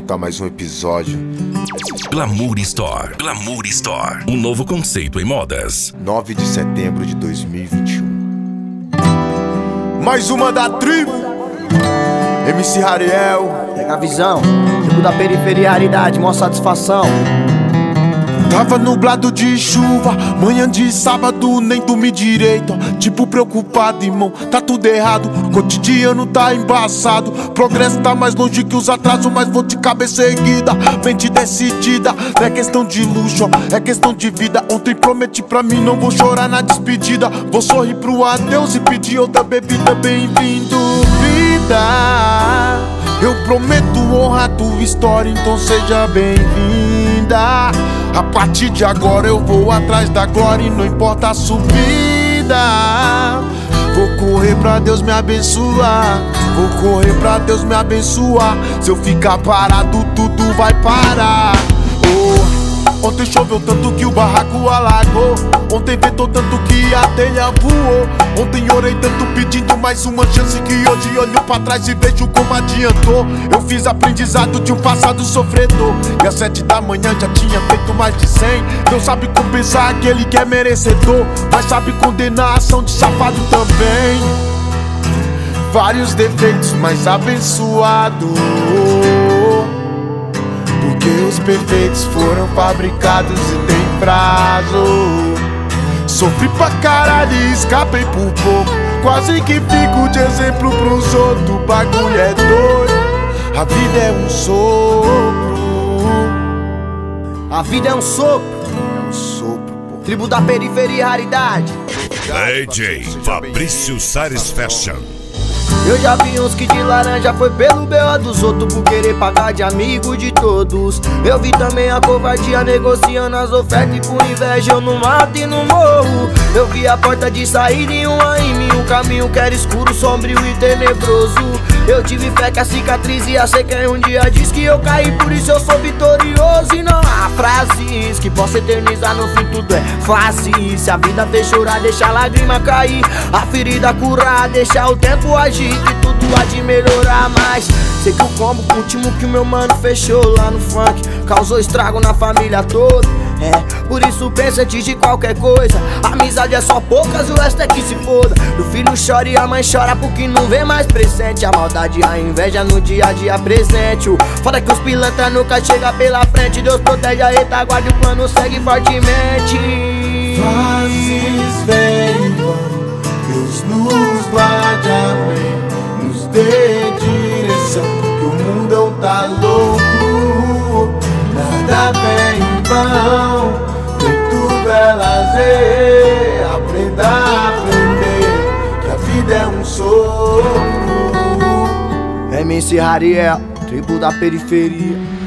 montar mais um episódio. Glamour Store. Glamour Store. Um novo conceito em modas. 9 de setembro de 2021. Mais uma da tribo. MC Rariel. Pega a visão. Tipo da periferia, raridade, maior satisfação. Tava nublado de chuva, manhã de sábado, nem dormi direito. Tipo preocupado, irmão, tá tudo errado. Cotidiano tá embaçado. Progresso tá mais longe que os atrasos, mas vou de cabeça erguida, mente decidida. Não é questão de luxo, é questão de vida. Ontem prometi pra mim, não vou chorar na despedida. Vou sorrir pro adeus e pedir outra bebida. Bem-vindo, vida. Eu prometo honrar tua história, então seja bem-vinda. A partir de agora eu vou atrás da glória e não importa a subida. Vou correr pra Deus me abençoar. Vou correr pra Deus me abençoar. Se eu ficar parado tudo vai parar. Ontem choveu tanto que o barraco alagou. Ontem ventou tanto que a telha voou. Ontem orei tanto pedindo mais uma chance, que hoje olho pra trás e vejo como adiantou. Eu fiz aprendizado de um passado sofredor, e às 7 da manhã já tinha feito mais de 100. Deus sabe compensar aquele que é merecedor, mas sabe condenar a ação de safado também. Vários defeitos, mas abençoado, porque os perfeitos foram fabricados e tem prazo. Sofri pra caralho e escapei por pouco, quase que fico de exemplo pros outros. O bagulho é doido, a vida é um sopro. A vida é um sopro. É um sopro, pô. Tribo da periferia, raridade. DJ Fabrício Sares Fashion. Eu já vi uns que de laranja foi pelo B.O. dos outros, por querer pagar de amigo de todos. Eu vi também a covardia negociando as ofertas, e por inveja eu não mato e não morro. Eu vi a porta de saída em uma em mim, um caminho que era escuro, sombrio e tenebroso. Eu tive fé que a cicatriz ia ser quem um dia disse que eu caí, por isso eu sou vitorioso. E não há frases que possa eternizar, no fim tudo é fácil. Se a vida fez chorar, deixa a lágrima cair, a ferida curar, deixa o tempo agir, que tudo há de melhorar. Mas sei que o combo com o último que o meu mano fechou lá no funk causou estrago na família toda. Por isso pensa antes de qualquer coisa. A amizade é só poucas, o resto é que se foda. O filho chora e a mãe chora porque não vê mais presente. A maldade e a inveja no dia a dia presente. O foda é que os pilantra nunca chega pela frente. Deus protege a retaguarda e o plano segue fortemente. Fases vêm, Deus nos guarde, amém. Nos dê direção, que o mundão tá louco. Nada vem em vão, nem tudo é lazer. Aprenda a aprender, que a vida é um sopro. MC Rariel, tribo da periferia.